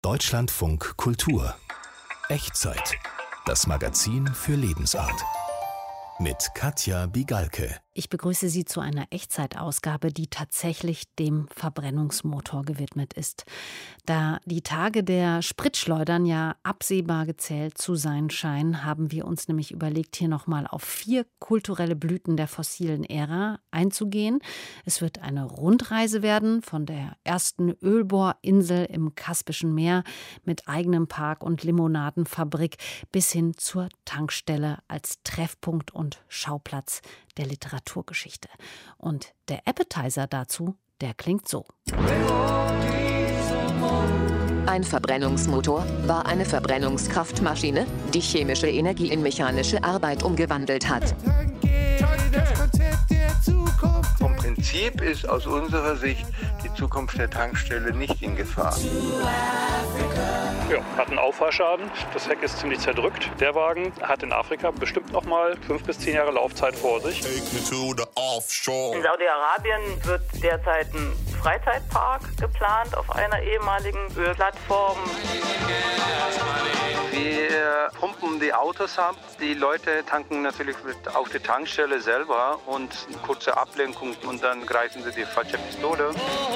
Deutschlandfunk Kultur. Echtzeit. Das Magazin für Lebensart. Mit Katja Bigalke. Ich begrüße Sie zu einer Echtzeitausgabe, die tatsächlich dem Verbrennungsmotor gewidmet ist. Da die Tage der Spritschleudern ja absehbar gezählt zu sein scheinen, haben wir uns nämlich überlegt, hier nochmal auf 4 kulturelle Blüten der fossilen Ära einzugehen. Es wird eine Rundreise werden von der ersten Ölbohrinsel im Kaspischen Meer mit eigenem Park und Limonadenfabrik bis hin zur Tankstelle als Treffpunkt und Schauplatz der Literaturgeschichte. Und der Appetizer dazu, der klingt so. Ein Verbrennungsmotor war eine Verbrennungskraftmaschine, die chemische Energie in mechanische Arbeit umgewandelt hat. Vom Prinzip ist aus unserer Sicht die Zukunft der Tankstelle nicht in Gefahr. Ja, hat einen Auffahrschaden. Das Heck ist ziemlich zerdrückt. Der Wagen hat in Afrika bestimmt noch mal 5 bis 10 Jahre Laufzeit vor sich. In Saudi-Arabien wird derzeit ein Freizeitpark geplant auf einer ehemaligen Ölplattform. Wir pumpen die Autos ab. Die Leute tanken natürlich auf der Tankstelle selber und eine kurze Ablenkung und dann greifen sie die falsche Pistole.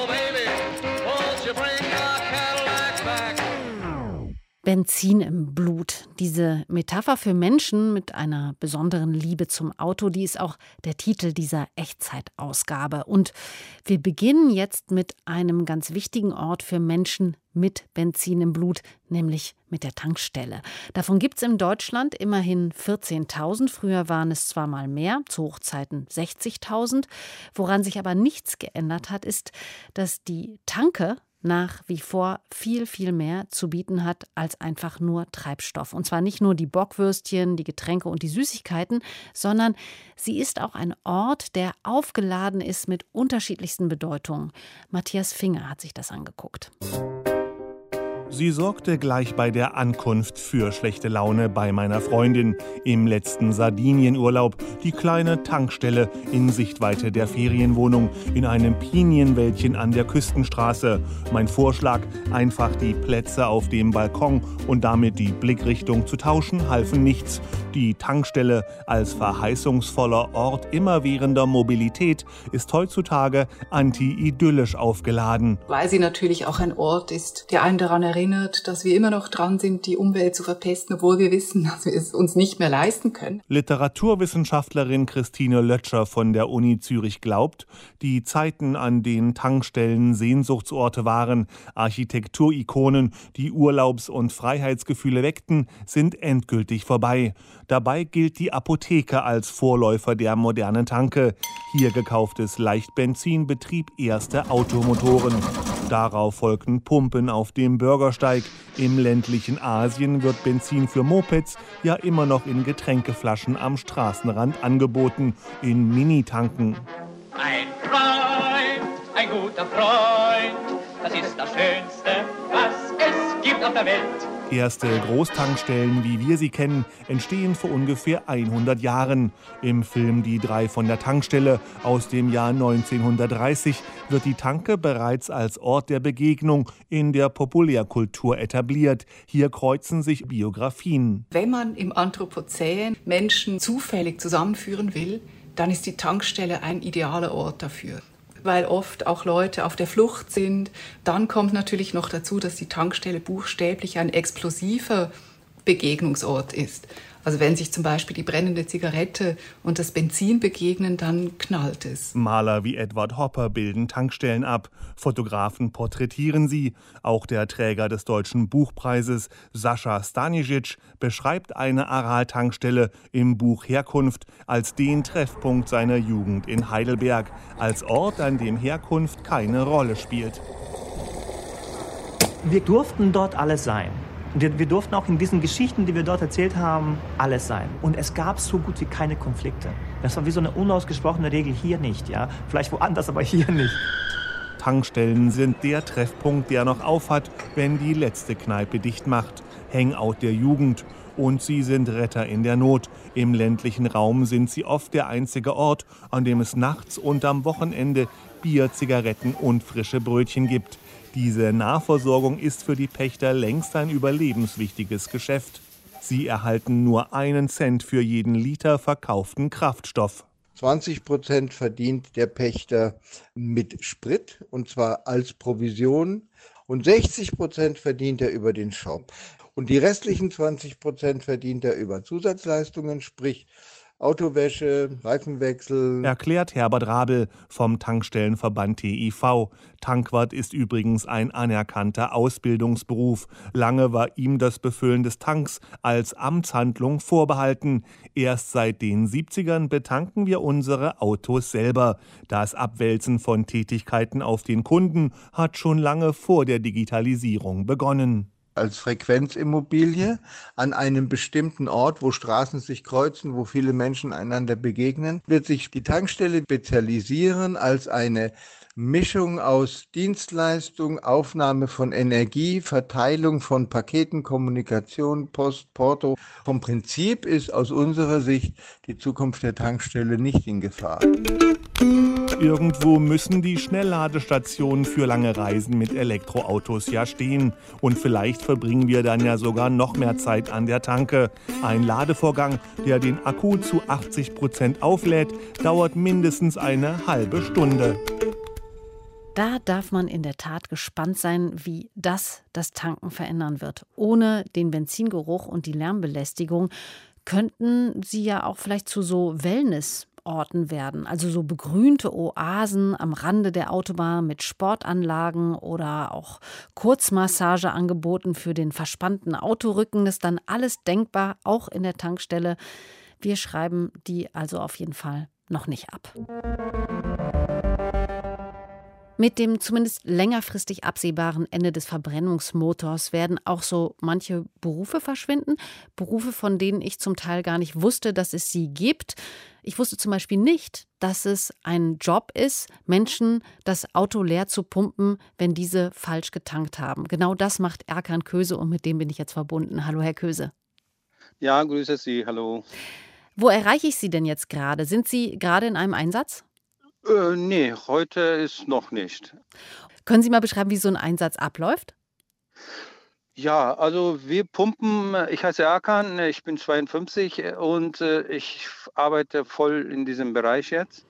Benzin im Blut. Diese Metapher für Menschen mit einer besonderen Liebe zum Auto, die ist auch der Titel dieser Echtzeitausgabe. Und wir beginnen jetzt mit einem ganz wichtigen Ort für Menschen mit Benzin im Blut, nämlich mit der Tankstelle. Davon gibt es in Deutschland immerhin 14.000. Früher waren es zwar mal mehr, zu Hochzeiten 60.000. Woran sich aber nichts geändert hat, ist, dass die Tanke nach wie vor viel, viel mehr zu bieten hat als einfach nur Treibstoff. Und zwar nicht nur die Bockwürstchen, die Getränke und die Süßigkeiten, sondern sie ist auch ein Ort, der aufgeladen ist mit unterschiedlichsten Bedeutungen. Matthias Finger hat sich das angeguckt. Sie sorgte gleich bei der Ankunft für schlechte Laune bei meiner Freundin im letzten Sardinienurlaub. Die kleine Tankstelle in Sichtweite der Ferienwohnung in einem Pinienwäldchen an der Küstenstraße. Mein Vorschlag, einfach die Plätze auf dem Balkon und damit die Blickrichtung zu tauschen, halfen nichts. Die Tankstelle als verheißungsvoller Ort immerwährender Mobilität ist heutzutage anti-idyllisch aufgeladen. Weil sie natürlich auch ein Ort ist, der einen daran erinnert, dass wir immer noch dran sind, die Umwelt zu verpesten, obwohl wir wissen, dass wir es uns nicht mehr leisten können. Literaturwissenschaftlerin Christine Lötscher von der Uni Zürich glaubt, die Zeiten, an denen Tankstellen Sehnsuchtsorte waren, Architekturikonen, die Urlaubs- und Freiheitsgefühle weckten, sind endgültig vorbei. Dabei gilt die Apotheke als Vorläufer der modernen Tanke. Hier gekauftes Leichtbenzin betrieb erste Automotoren. Darauf folgten Pumpen auf dem Bürgersteig. Im ländlichen Asien wird Benzin für Mopeds ja immer noch in Getränkeflaschen am Straßenrand angeboten, in Mini-Tanken. Ein Freund, ein guter Freund, das ist das Schönste, was es gibt auf der Welt. Erste Großtankstellen, wie wir sie kennen, entstehen vor ungefähr 100 Jahren. Im Film Die 3 von der Tankstelle aus dem Jahr 1930 wird die Tanke bereits als Ort der Begegnung in der Populärkultur etabliert. Hier kreuzen sich Biografien. Wenn man im Anthropozän Menschen zufällig zusammenführen will, dann ist die Tankstelle ein idealer Ort dafür. Weil oft auch Leute auf der Flucht sind. Dann kommt natürlich noch dazu, dass die Tankstelle buchstäblich ein explosiver Begegnungsort ist. Also wenn sich zum Beispiel die brennende Zigarette und das Benzin begegnen, dann knallt es. Maler wie Edward Hopper bilden Tankstellen ab. Fotografen porträtieren sie. Auch der Träger des Deutschen Buchpreises, Sascha Stanisic, beschreibt eine Aral-Tankstelle im Buch Herkunft als den Treffpunkt seiner Jugend in Heidelberg. Als Ort, an dem Herkunft keine Rolle spielt. Wir durften dort alles sein. Wir durften auch in diesen Geschichten, die wir dort erzählt haben, alles sein. Und es gab so gut wie keine Konflikte. Das war wie so eine unausgesprochene Regel, hier nicht, ja. Vielleicht woanders, aber hier nicht. Tankstellen sind der Treffpunkt, der noch aufhat, wenn die letzte Kneipe dicht macht. Hangout der Jugend. Und sie sind Retter in der Not. Im ländlichen Raum sind sie oft der einzige Ort, an dem es nachts und am Wochenende Bier, Zigaretten und frische Brötchen gibt. Diese Nahversorgung ist für die Pächter längst ein überlebenswichtiges Geschäft. Sie erhalten nur 1 Cent für jeden Liter verkauften Kraftstoff. 20% verdient der Pächter mit Sprit, und zwar als Provision, und 60% verdient er über den Shop. Und die restlichen 20% verdient er über Zusatzleistungen, sprich Autowäsche, Reifenwechsel. Erklärt Herbert Rabel vom Tankstellenverband TIV. Tankwart ist übrigens ein anerkannter Ausbildungsberuf. Lange war ihm das Befüllen des Tanks als Amtshandlung vorbehalten. Erst seit den 70ern betanken wir unsere Autos selber. Das Abwälzen von Tätigkeiten auf den Kunden hat schon lange vor der Digitalisierung begonnen. Als Frequenzimmobilie an einem bestimmten Ort, wo Straßen sich kreuzen, wo viele Menschen einander begegnen, wird sich die Tankstelle spezialisieren als eine Mischung aus Dienstleistung, Aufnahme von Energie, Verteilung von Paketen, Kommunikation, Post, Porto. Vom Prinzip ist aus unserer Sicht die Zukunft der Tankstelle nicht in Gefahr. Irgendwo müssen die Schnellladestationen für lange Reisen mit Elektroautos ja stehen. Und vielleicht verbringen wir dann ja sogar noch mehr Zeit an der Tanke. Ein Ladevorgang, der den Akku zu 80% auflädt, dauert mindestens eine halbe Stunde. Da darf man in der Tat gespannt sein, wie das Tanken verändern wird. Ohne den Benzingeruch und die Lärmbelästigung könnten sie ja auch vielleicht zu so Wellnessorten werden. Also so begrünte Oasen am Rande der Autobahn mit Sportanlagen oder auch Kurzmassageangeboten für den verspannten Autorücken. Das ist dann alles denkbar, auch in der Tankstelle. Wir schreiben die also auf jeden Fall noch nicht ab. Mit dem zumindest längerfristig absehbaren Ende des Verbrennungsmotors werden auch so manche Berufe verschwinden. Berufe, von denen ich zum Teil gar nicht wusste, dass es sie gibt. Ich wusste zum Beispiel nicht, dass es ein Job ist, Menschen das Auto leer zu pumpen, wenn diese falsch getankt haben. Genau das macht Erkan Köse und mit dem bin ich jetzt verbunden. Hallo, Herr Köse. Ja, grüße Sie, hallo. Wo erreiche ich Sie denn jetzt gerade? Sind Sie gerade in einem Einsatz? Nee, heute ist noch nicht. Können Sie mal beschreiben, wie so ein Einsatz abläuft? Ja, also wir pumpen, ich heiße Erkan, ich bin 52 und ich arbeite voll in diesem Bereich jetzt.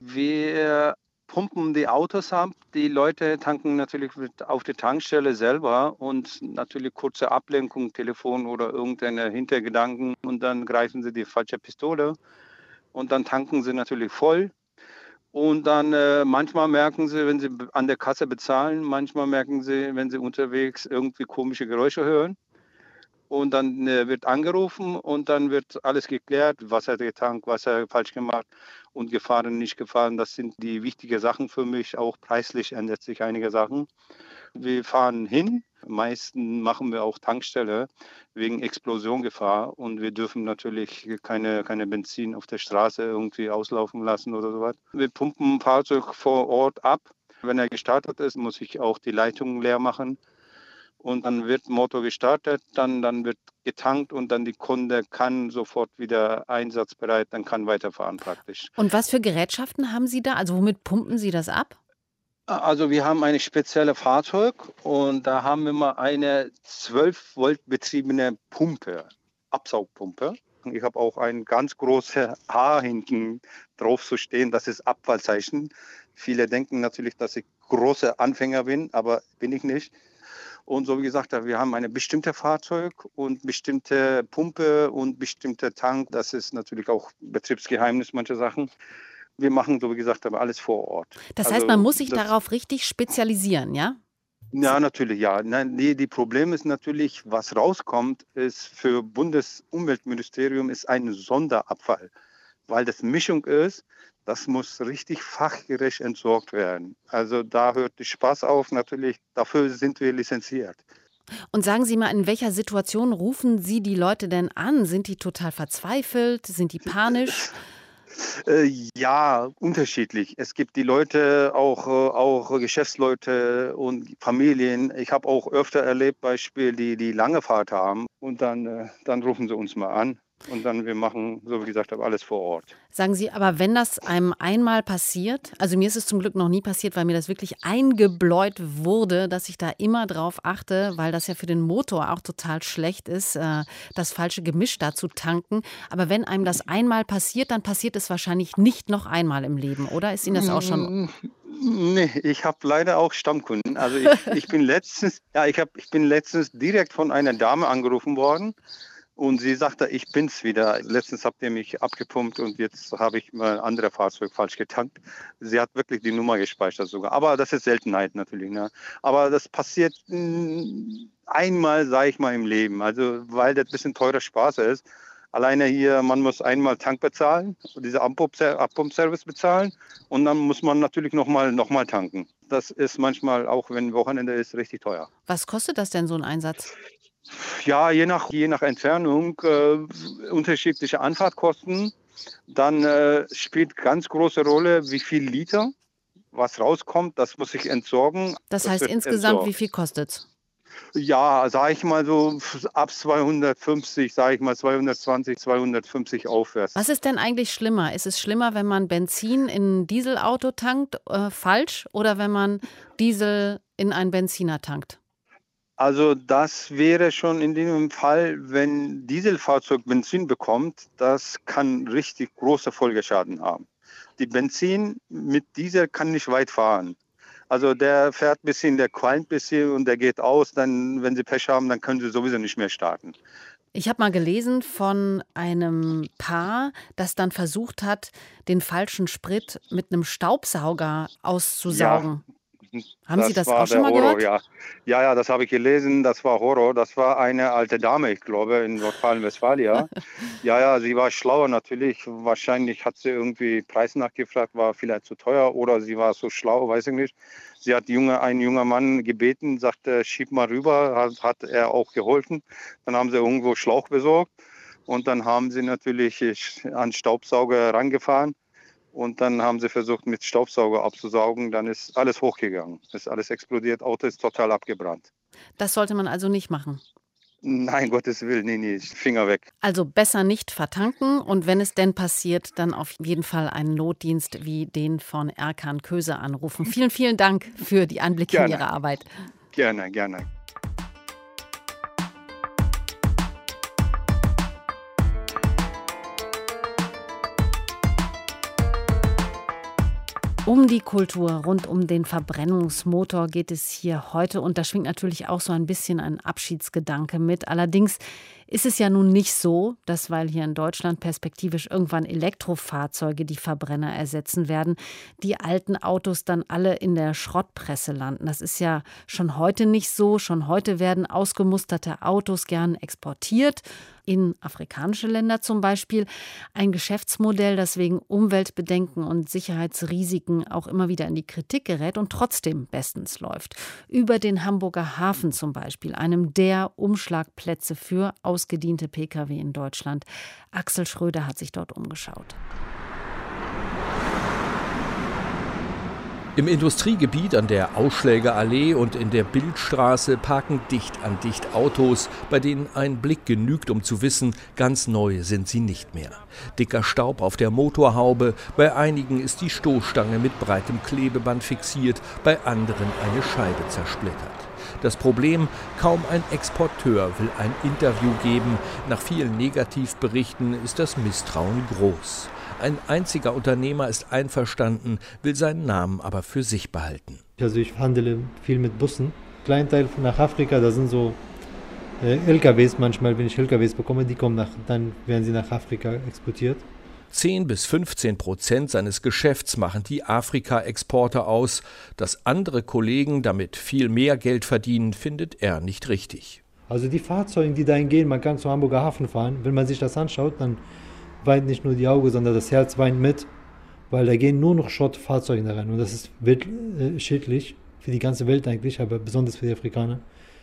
Wir pumpen die Autos ab, die Leute tanken natürlich auf der Tankstelle selber und natürlich kurze Ablenkung, Telefon oder irgendeine Hintergedanken und dann greifen sie die falsche Pistole und dann tanken sie natürlich voll. Und dann manchmal merken sie, wenn sie an der Kasse bezahlen, manchmal merken sie, wenn sie unterwegs irgendwie komische Geräusche hören. Und dann wird angerufen und dann wird alles geklärt, was er getankt, was er falsch gemacht und gefahren, nicht gefahren. Das sind die wichtigen Sachen für mich. Auch preislich ändert sich einige Sachen. Wir fahren hin. Meistens machen wir auch Tankstelle wegen Explosiongefahr und wir dürfen natürlich keine Benzin auf der Straße irgendwie auslaufen lassen oder sowas. Wir pumpen ein Fahrzeug vor Ort ab. Wenn er gestartet ist, muss ich auch die Leitung leer machen. Und dann wird Motor gestartet, dann wird getankt und dann die Kunde kann sofort wieder einsatzbereit, dann kann weiterfahren praktisch. Und was für Gerätschaften haben Sie da? Also womit pumpen Sie das ab? Also wir haben ein spezielles Fahrzeug und da haben wir mal eine 12 Volt betriebene Pumpe, Absaugpumpe. Ich habe auch ein ganz großes H hinten drauf zu stehen, das ist Abfallzeichen. Viele denken natürlich, dass ich großer Anfänger bin, aber bin ich nicht. Und so wie gesagt, wir haben ein bestimmtes Fahrzeug und bestimmte Pumpe und bestimmter Tank. Das ist natürlich auch Betriebsgeheimnis, manche Sachen. Wir machen, so wie gesagt, aber alles vor Ort. Das heißt, man muss sich darauf richtig spezialisieren, ja? Ja, natürlich, ja. Nein, nee, die Problem ist natürlich, was rauskommt, ist für Bundesumweltministerium ist ein Sonderabfall. Weil das Mischung ist, das muss richtig fachgerecht entsorgt werden. Also da hört der Spaß auf, natürlich, dafür sind wir lizenziert. Und sagen Sie mal, in welcher Situation rufen Sie die Leute denn an? Sind die total verzweifelt? Sind die panisch? Ja, unterschiedlich. Es gibt die Leute, auch Geschäftsleute und Familien. Ich habe auch öfter erlebt, Beispiel, die lange Fahrt haben und dann rufen sie uns mal an. Und dann wir machen, so wie gesagt, alles vor Ort. Sagen Sie, aber wenn das einem einmal passiert, also mir ist es zum Glück noch nie passiert, weil mir das wirklich eingebläut wurde, dass ich da immer drauf achte, weil das ja für den Motor auch total schlecht ist, das falsche Gemisch da zu tanken. Aber wenn einem das einmal passiert, dann passiert es wahrscheinlich nicht noch einmal im Leben, oder? Ist Ihnen das auch schon... Nee, ich habe leider auch Stammkunden. Also ich bin letztens direkt von einer Dame angerufen worden. Und sie sagte, ich bin's wieder. Letztens habt ihr mich abgepumpt und jetzt habe ich mal ein anderes Fahrzeug falsch getankt. Sie hat wirklich die Nummer gespeichert sogar. Aber das ist Seltenheit natürlich. Ne? Aber das passiert einmal, sage ich mal, im Leben. Also weil das ein bisschen teurer Spaß ist. Alleine hier, man muss einmal Tank bezahlen, diese Abpumpservice bezahlen und dann muss man natürlich nochmal tanken. Das ist manchmal, auch wenn Wochenende ist, richtig teuer. Was kostet das denn, so ein Einsatz? Ja, je nach Entfernung unterschiedliche Anfahrtkosten. Dann spielt ganz große Rolle, wie viel Liter, was rauskommt, das muss ich entsorgen. Das heißt insgesamt, wie viel kostet es? Ja, sage ich mal so ab 250, sage ich mal 220, 250 aufwärts. Was ist denn eigentlich schlimmer? Ist es schlimmer, wenn man Benzin in ein Dieselauto tankt, falsch, oder wenn man Diesel in einen Benziner tankt? Also das wäre schon in dem Fall, wenn Dieselfahrzeug Benzin bekommt, das kann richtig große Folgeschaden haben. Die Benzin mit Diesel kann nicht weit fahren. Also der fährt ein bisschen, der qualmt ein bisschen und der geht aus. Dann, wenn sie Pech haben, dann können sie sowieso nicht mehr starten. Ich habe mal gelesen von einem Paar, das dann versucht hat, den falschen Sprit mit einem Staubsauger auszusaugen. Ja. Haben Sie das auch schon mal Horror, gehört? Ja, das habe ich gelesen. Das war Horror. Das war eine alte Dame, ich glaube, in Nordrhein-Westfalen. Ja, sie war schlauer natürlich. Wahrscheinlich hat sie irgendwie Preis nachgefragt, war vielleicht zu teuer oder sie war so schlau, weiß ich nicht. Sie hat einen jungen Mann gebeten, sagte, schieb mal rüber, hat er auch geholfen. Dann haben sie irgendwo Schlauch besorgt und dann haben sie natürlich an Staubsauger rangefahren. Und dann haben sie versucht, mit Staubsauger abzusaugen. Dann ist alles hochgegangen. Ist alles explodiert. Auto ist total abgebrannt. Das sollte man also nicht machen? Nein, Gottes Willen, nee, Finger weg. Also besser nicht vertanken. Und wenn es denn passiert, dann auf jeden Fall einen Notdienst wie den von Erkan Köse anrufen. Vielen, vielen Dank für die Einblicke in Ihre Arbeit. Gerne. Um die Kultur rund um den Verbrennungsmotor geht es hier heute und da schwingt natürlich auch so ein bisschen ein Abschiedsgedanke mit. Allerdings ist es ja nun nicht so, dass, weil hier in Deutschland perspektivisch irgendwann Elektrofahrzeuge die Verbrenner ersetzen werden, die alten Autos dann alle in der Schrottpresse landen. Das ist ja schon heute nicht so. Schon heute werden ausgemusterte Autos gern exportiert, in afrikanische Länder zum Beispiel. Ein Geschäftsmodell, das wegen Umweltbedenken und Sicherheitsrisiken auch immer wieder in die Kritik gerät und trotzdem bestens läuft. Über den Hamburger Hafen zum Beispiel, einem der Umschlagplätze für ausgediente Pkw in Deutschland. Axel Schröder hat sich dort umgeschaut. Im Industriegebiet an der Ausschlägerallee und in der Bildstraße parken dicht an dicht Autos, bei denen ein Blick genügt, um zu wissen, ganz neu sind sie nicht mehr. Dicker Staub auf der Motorhaube, bei einigen ist die Stoßstange mit breitem Klebeband fixiert, bei anderen eine Scheibe zersplittert. Das Problem, kaum ein Exporteur will ein Interview geben. Nach vielen Negativberichten ist das Misstrauen groß. Ein einziger Unternehmer ist einverstanden, will seinen Namen aber für sich behalten. Also ich handle viel mit Bussen. Kleinen Teil nach Afrika, da sind so LKWs manchmal, wenn ich LKWs bekomme, dann werden sie nach Afrika exportiert. 10-15% seines Geschäfts machen die Afrika-Exporte aus. Dass andere Kollegen damit viel mehr Geld verdienen, findet er nicht richtig. Also die Fahrzeuge, die dahin gehen, man kann zum Hamburger Hafen fahren. Wenn man sich das anschaut, dann weint nicht nur die Augen, sondern das Herz weint mit, weil da gehen nur noch Schrottfahrzeuge da rein. Und das ist schädlich für die ganze Welt eigentlich, aber besonders für die Afrikaner.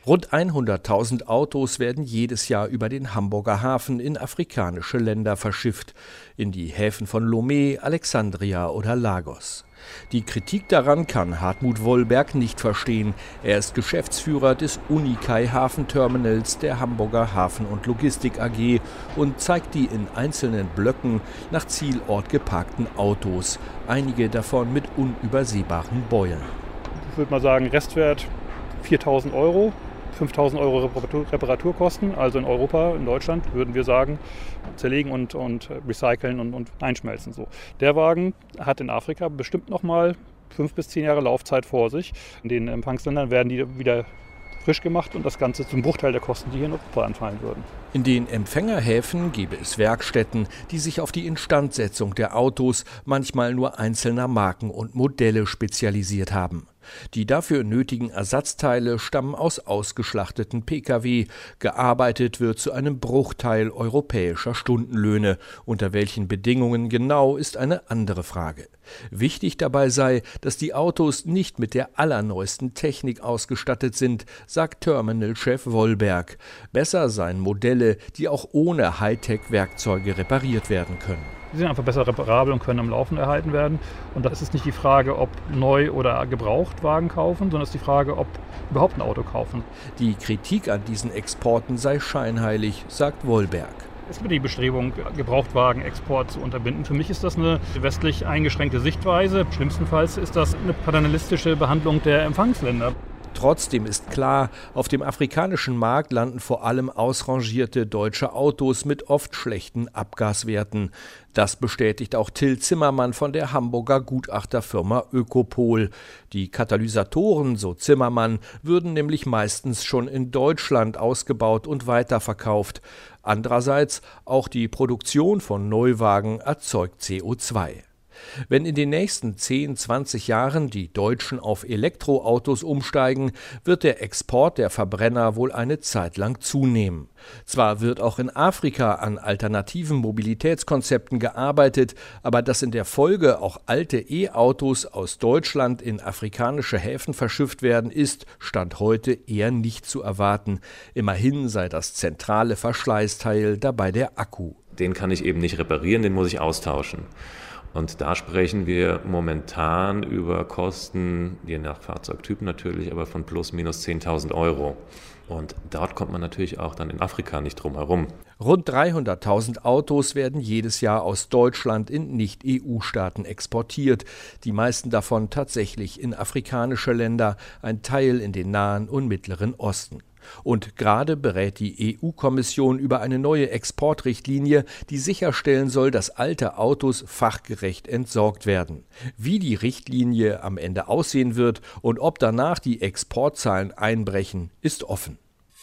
Rund 100.000 Autos werden jedes Jahr über den Hamburger Hafen in afrikanische Länder verschifft, in die Häfen von Lomé, Alexandria oder Lagos. Die Kritik daran kann Hartmut Wollberg nicht verstehen. Er ist Geschäftsführer des Unikai Hafenterminals der Hamburger Hafen- und Logistik AG und zeigt die in einzelnen Blöcken nach Zielort geparkten Autos, einige davon mit unübersehbaren Beulen. Ich würde mal sagen, Restwert 4.000 €. 5.000 € Reparaturkosten, also in Europa, in Deutschland, würden wir sagen, zerlegen und recyceln und einschmelzen. So. Der Wagen hat in Afrika bestimmt nochmal 5 bis 10 Jahre Laufzeit vor sich. In den Empfangsländern werden die wieder frisch gemacht und das Ganze zum Bruchteil der Kosten, die hier in Europa anfallen würden. In den Empfängerhäfen gäbe es Werkstätten, die sich auf die Instandsetzung der Autos, manchmal nur einzelner Marken und Modelle spezialisiert haben. Die dafür nötigen Ersatzteile stammen aus ausgeschlachteten Pkw. Gearbeitet wird zu einem Bruchteil europäischer Stundenlöhne. Unter welchen Bedingungen genau, ist eine andere Frage. Wichtig dabei sei, dass die Autos nicht mit der allerneuesten Technik ausgestattet sind, sagt Terminalchef Wollberg. Besser seien Modelle, die auch ohne Hightech-Werkzeuge repariert werden können. Sie sind einfach besser reparabel und können am Laufen erhalten werden. Und das ist nicht die Frage, ob neu oder gebraucht Wagen kaufen, sondern es ist die Frage, ob überhaupt ein Auto kaufen. Die Kritik an diesen Exporten sei scheinheilig, sagt Wollberg. Es gibt die Bestrebung, Gebrauchtwagenexport zu unterbinden. Für mich ist das eine westlich eingeschränkte Sichtweise. Schlimmstenfalls ist das eine paternalistische Behandlung der Empfangsländer. Trotzdem ist klar, auf dem afrikanischen Markt landen vor allem ausrangierte deutsche Autos mit oft schlechten Abgaswerten. Das bestätigt auch Till Zimmermann von der Hamburger Gutachterfirma Ökopol. Die Katalysatoren, so Zimmermann, würden nämlich meistens schon in Deutschland ausgebaut und weiterverkauft. Andererseits, auch die Produktion von Neuwagen erzeugt CO2. Wenn in den nächsten 10, 20 Jahren die Deutschen auf Elektroautos umsteigen, wird der Export der Verbrenner wohl eine Zeit lang zunehmen. Zwar wird auch in Afrika an alternativen Mobilitätskonzepten gearbeitet, aber dass in der Folge auch alte E-Autos aus Deutschland in afrikanische Häfen verschifft werden, ist Stand heute eher nicht zu erwarten. Immerhin sei das zentrale Verschleißteil dabei der Akku. Den kann ich eben nicht reparieren, den muss ich austauschen. Und da sprechen wir momentan über Kosten, je nach Fahrzeugtyp natürlich, aber von plus minus 10.000 €. Und dort kommt man natürlich auch dann in Afrika nicht drum herum. Rund 300.000 Autos werden jedes Jahr aus Deutschland in Nicht-EU-Staaten exportiert. Die meisten davon tatsächlich in afrikanische Länder, ein Teil in den Nahen und Mittleren Osten. Und gerade berät die EU-Kommission über eine neue Exportrichtlinie, die sicherstellen soll, dass alte Autos fachgerecht entsorgt werden. Wie die Richtlinie am Ende aussehen wird und ob danach die Exportzahlen einbrechen, ist offen.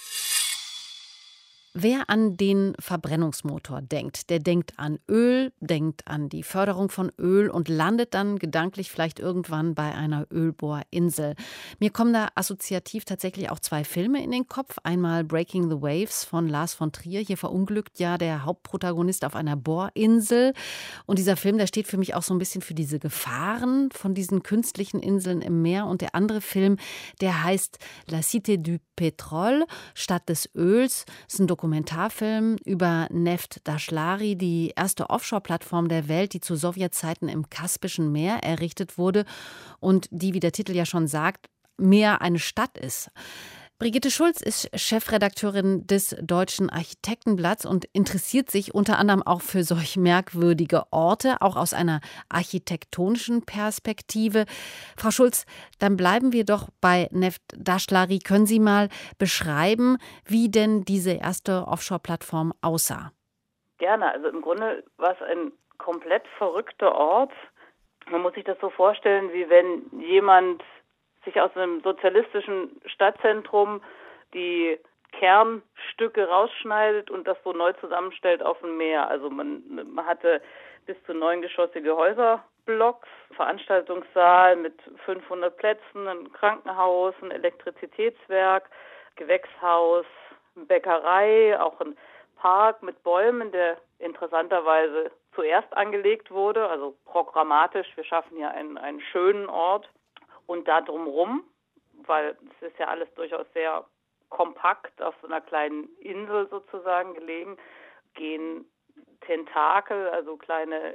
Wer an den Verbrennungsmotor denkt, der denkt an Öl, denkt an die Förderung von Öl und landet dann gedanklich vielleicht irgendwann bei einer Ölbohrinsel. Mir kommen da assoziativ tatsächlich auch 2 Filme in den Kopf. Einmal Breaking the Waves von Lars von Trier. Hier verunglückt ja der Hauptprotagonist auf einer Bohrinsel. Und dieser Film, der steht für mich auch so ein bisschen für diese Gefahren von diesen künstlichen Inseln im Meer. Und der andere Film, der heißt La Cité du Pétrole, Stadt des Öls. Das ist ein Dokumentarfilm über Neft Dashlari, die erste Offshore-Plattform der Welt, die zu Sowjetzeiten im Kaspischen Meer errichtet wurde und die, wie der Titel ja schon sagt, mehr eine Stadt ist. Brigitte Schulz ist Chefredakteurin des Deutschen Architektenblatts und interessiert sich unter anderem auch für solch merkwürdige Orte, auch aus einer architektonischen Perspektive. Frau Schulz, dann bleiben wir doch bei Neft Dashlari. Können Sie mal beschreiben, wie denn diese erste Offshore-Plattform aussah? Gerne. Also im Grunde war es ein komplett verrückter Ort. Man muss sich das so vorstellen, wie wenn jemand sich aus einem sozialistischen Stadtzentrum die Kernstücke rausschneidet und das so neu zusammenstellt auf dem Meer. Also man hatte bis zu 9-geschossige Häuserblocks, Veranstaltungssaal mit 500 Plätzen, ein Krankenhaus, ein Elektrizitätswerk, Gewächshaus, Bäckerei, auch ein Park mit Bäumen, der interessanterweise zuerst angelegt wurde, also programmatisch. Wir schaffen hier einen schönen Ort. Und da drumherum, weil es ist ja alles durchaus sehr kompakt auf so einer kleinen Insel sozusagen gelegen, gehen Tentakel, also kleine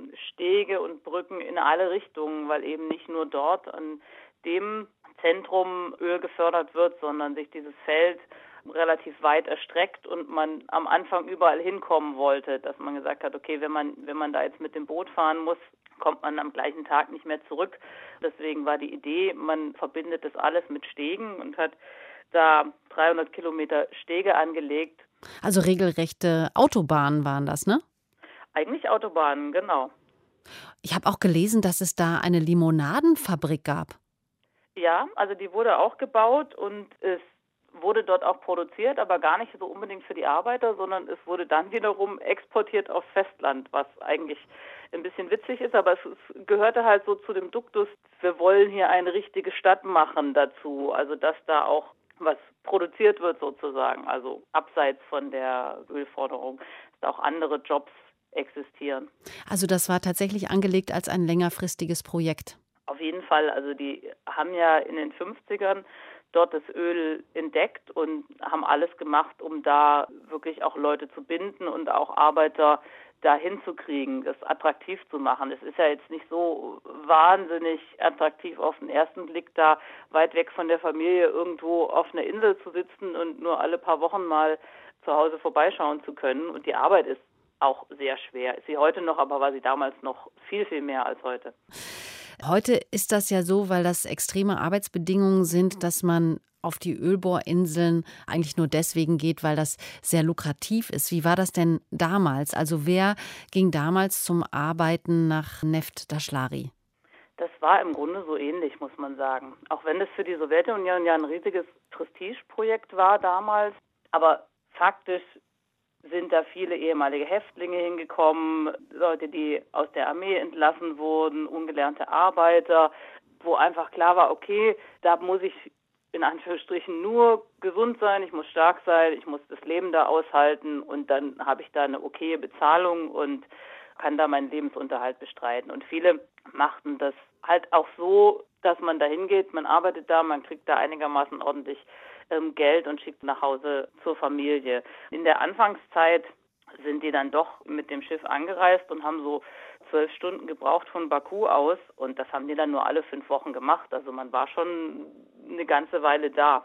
Stege und Brücken in alle Richtungen, weil eben nicht nur dort an dem Zentrum Öl gefördert wird, sondern sich dieses Feld relativ weit erstreckt und man am Anfang überall hinkommen wollte, dass man gesagt hat, okay, wenn man da jetzt mit dem Boot fahren muss, kommt man am gleichen Tag nicht mehr zurück. Deswegen war die Idee, man verbindet das alles mit Stegen und hat da 300 Kilometer Stege angelegt. Also regelrechte Autobahnen waren das, ne? Eigentlich Autobahnen, genau. Ich habe auch gelesen, dass es da eine Limonadenfabrik gab. Ja, also die wurde auch gebaut und es wurde dort auch produziert, aber gar nicht so unbedingt für die Arbeiter, sondern es wurde dann wiederum exportiert aufs Festland, was eigentlich ein bisschen witzig ist, aber es gehörte halt so zu dem Duktus, wir wollen hier eine richtige Stadt machen dazu, also dass da auch was produziert wird sozusagen, also abseits von der Ölforderung, dass auch andere Jobs existieren. Also das war tatsächlich angelegt als ein längerfristiges Projekt. Auf jeden Fall, also die haben ja in den 50ern dort das Öl entdeckt und haben alles gemacht, um da wirklich auch Leute zu binden und auch Arbeiter dahin zu kriegen, das attraktiv zu machen. Es ist ja jetzt nicht so wahnsinnig attraktiv auf den ersten Blick, da weit weg von der Familie irgendwo auf einer Insel zu sitzen und nur alle paar Wochen mal zu Hause vorbeischauen zu können. Und die Arbeit ist auch sehr schwer. Ist sie heute noch, aber war sie damals noch viel, viel mehr als heute. Heute ist das ja so, weil das extreme Arbeitsbedingungen sind, dass man auf die Ölbohrinseln eigentlich nur deswegen geht, weil das sehr lukrativ ist. Wie war das denn damals? Also wer ging damals zum Arbeiten nach Neft Dashlari? Das war im Grunde so ähnlich, muss man sagen. Auch wenn es für die Sowjetunion ja ein riesiges Prestigeprojekt war damals. Aber faktisch sind da viele ehemalige Häftlinge hingekommen, Leute, die aus der Armee entlassen wurden, ungelernte Arbeiter, wo einfach klar war, okay, da muss ich in Anführungsstrichen nur gesund sein, ich muss stark sein, ich muss das Leben da aushalten und dann habe ich da eine okaye Bezahlung und kann da meinen Lebensunterhalt bestreiten. Und viele machten das halt auch so, dass man da hingeht, man arbeitet da, man kriegt da einigermaßen ordentlich Geld und schickt nach Hause zur Familie. In der Anfangszeit sind die dann doch mit dem Schiff angereist und haben so 12 Stunden gebraucht von Baku aus und das haben die dann nur alle 5 Wochen gemacht. Also man war schon eine ganze Weile da.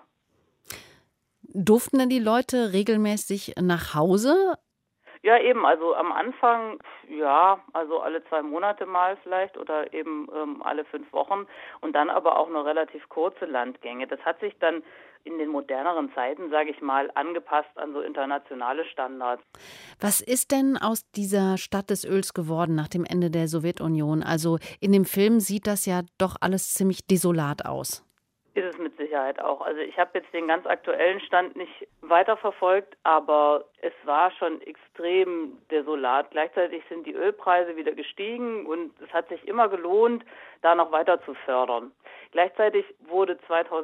Durften denn die Leute regelmäßig nach Hause? Ja, eben, also am Anfang, ja, also alle 2 Monate mal vielleicht oder eben alle 5 Wochen und dann aber auch nur relativ kurze Landgänge. Das hat sich dann in den moderneren Zeiten, sage ich mal, angepasst an so internationale Standards. Was ist denn aus dieser Stadt des Öls geworden nach dem Ende der Sowjetunion? Also in dem Film sieht das ja doch alles ziemlich desolat aus. Ist es mit Sicherheit auch. Also ich habe jetzt den ganz aktuellen Stand nicht weiterverfolgt, aber es war schon extrem desolat. Gleichzeitig sind die Ölpreise wieder gestiegen und es hat sich immer gelohnt, da noch weiter zu fördern. Gleichzeitig wurde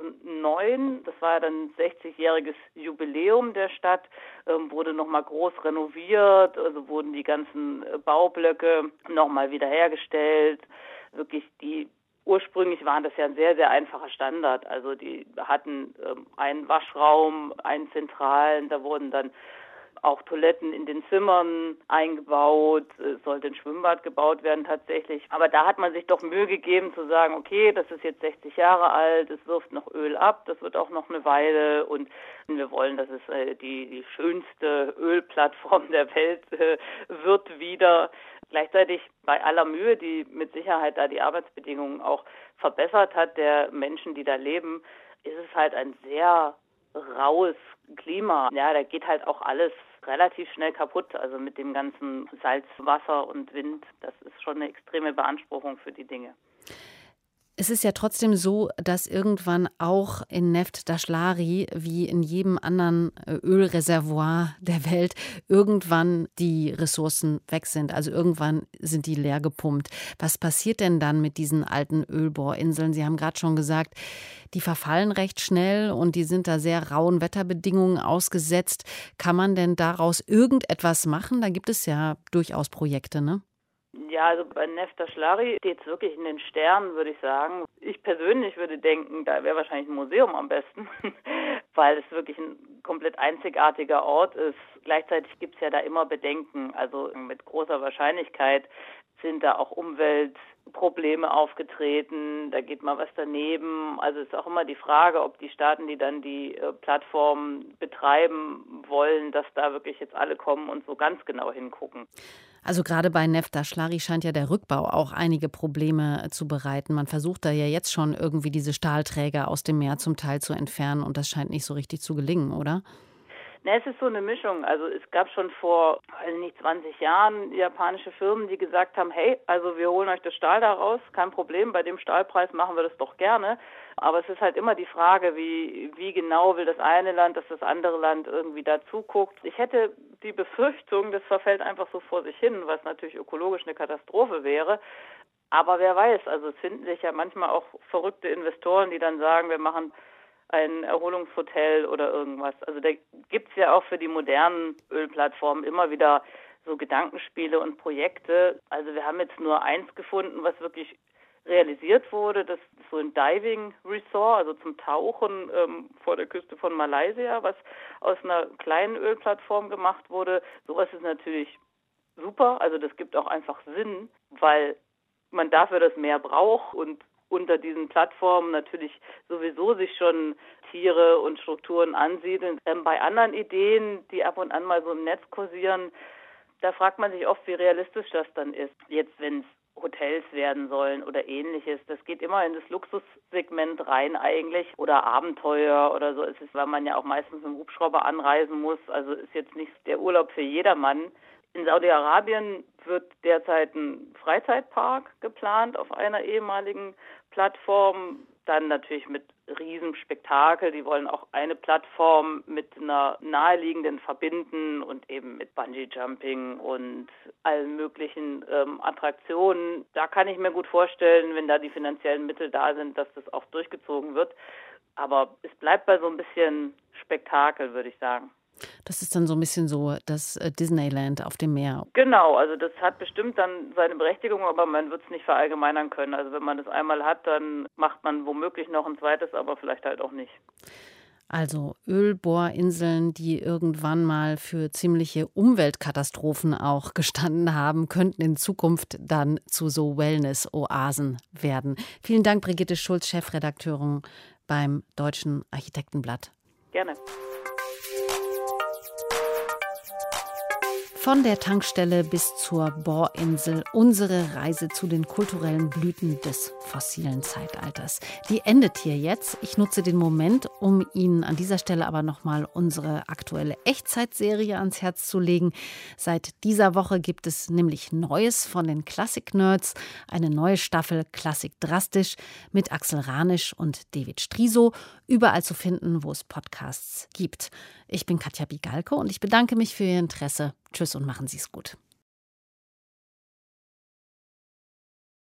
2009, das war ja dann 60-jähriges Jubiläum der Stadt, wurde nochmal groß renoviert, also wurden die ganzen Baublöcke nochmal wiederhergestellt. Wirklich ursprünglich war das ja ein sehr, sehr einfacher Standard. Also die hatten einen Waschraum, einen zentralen, da wurden dann auch Toiletten in den Zimmern eingebaut, es sollte ein Schwimmbad gebaut werden tatsächlich. Aber da hat man sich doch Mühe gegeben zu sagen, okay, das ist jetzt 60 Jahre alt, es wirft noch Öl ab, das wird auch noch eine Weile und wir wollen, dass es die schönste Ölplattform der Welt wird wieder. Gleichzeitig bei aller Mühe, die mit Sicherheit da die Arbeitsbedingungen auch verbessert hat, der Menschen, die da leben, ist es halt ein sehr raues Klima. Ja, da geht halt auch alles relativ schnell kaputt, also mit dem ganzen Salzwasser und Wind. Das ist schon eine extreme Beanspruchung für die Dinge. Es ist ja trotzdem so, dass irgendwann auch in Neft Dashlari, wie in jedem anderen Ölreservoir der Welt, irgendwann die Ressourcen weg sind. Also irgendwann sind die leer gepumpt. Was passiert denn dann mit diesen alten Ölbohrinseln? Sie haben gerade schon gesagt, die verfallen recht schnell und die sind da sehr rauen Wetterbedingungen ausgesetzt. Kann man denn daraus irgendetwas machen? Da gibt es ja durchaus Projekte, ne? Ja, also bei Neftaschlari steht es wirklich in den Sternen, würde ich sagen. Ich persönlich würde denken, da wäre wahrscheinlich ein Museum am besten, weil es wirklich ein komplett einzigartiger Ort ist. Gleichzeitig gibt es ja da immer Bedenken. Also mit großer Wahrscheinlichkeit sind da auch Umweltprobleme aufgetreten, da geht mal was daneben. Also es ist auch immer die Frage, ob die Staaten, die dann die Plattform betreiben wollen, dass da wirklich jetzt alle kommen und so ganz genau hingucken. Also gerade bei Neftaschlari scheint ja der Rückbau auch einige Probleme zu bereiten. Man versucht da ja jetzt schon irgendwie diese Stahlträger aus dem Meer zum Teil zu entfernen und das scheint nicht so richtig zu gelingen, oder? Ne, es ist so eine Mischung. Also es gab schon vor, 20 Jahren japanische Firmen, die gesagt haben, hey, also wir holen euch das Stahl da raus, kein Problem, bei dem Stahlpreis machen wir das doch gerne. Aber es ist halt immer die Frage, wie genau will das eine Land, dass das andere Land irgendwie dazu guckt. Ich hätte die Befürchtung, das verfällt einfach so vor sich hin, was natürlich ökologisch eine Katastrophe wäre. Aber wer weiß, also es finden sich ja manchmal auch verrückte Investoren, die dann sagen, wir machen ein Erholungshotel oder irgendwas. Also da gibt's ja auch für die modernen Ölplattformen immer wieder so Gedankenspiele und Projekte. Also wir haben jetzt nur eins gefunden, was wirklich realisiert wurde. Das ist so ein Diving Resort, also zum Tauchen vor der Küste von Malaysia, was aus einer kleinen Ölplattform gemacht wurde. Sowas ist natürlich super. Also das gibt auch einfach Sinn, weil man dafür das Meer braucht und unter diesen Plattformen natürlich sowieso sich schon Tiere und Strukturen ansiedeln. Bei anderen Ideen, die ab und an mal so im Netz kursieren, da fragt man sich oft, wie realistisch das dann ist. Jetzt, wenn es Hotels werden sollen oder ähnliches, das geht immer in das Luxussegment rein eigentlich oder Abenteuer oder so. Es ist, weil man ja auch meistens mit dem Hubschrauber anreisen muss, also ist jetzt nicht der Urlaub für jedermann. In Saudi-Arabien wird derzeit ein Freizeitpark geplant auf einer ehemaligen Plattform, dann natürlich mit Riesenspektakel. Die wollen auch eine Plattform mit einer naheliegenden verbinden und eben mit Bungee-Jumping und allen möglichen Attraktionen. Da kann ich mir gut vorstellen, wenn da die finanziellen Mittel da sind, dass das auch durchgezogen wird. Aber es bleibt bei so ein bisschen Spektakel, würde ich sagen. Das ist dann so ein bisschen so das Disneyland auf dem Meer. Genau, also das hat bestimmt dann seine Berechtigung, aber man wird es nicht verallgemeinern können. Also wenn man das einmal hat, dann macht man womöglich noch ein zweites, aber vielleicht halt auch nicht. Also Ölbohrinseln, die irgendwann mal für ziemliche Umweltkatastrophen auch gestanden haben, könnten in Zukunft dann zu so Wellness-Oasen werden. Vielen Dank, Brigitte Schulz, Chefredakteurin beim Deutschen Architektenblatt. Gerne. Von der Tankstelle bis zur Bohrinsel, unsere Reise zu den kulturellen Blüten des fossilen Zeitalters. Die endet hier jetzt. Ich nutze den Moment, um Ihnen an dieser Stelle aber nochmal unsere aktuelle Echtzeitserie ans Herz zu legen. Seit dieser Woche gibt es nämlich Neues von den Klassik-Nerds. Eine neue Staffel Klassik drastisch mit Axel Ranisch und David Striso. Überall zu finden, wo es Podcasts gibt. Ich bin Katja Bigalke und ich bedanke mich für Ihr Interesse. Tschüss und machen Sie es gut.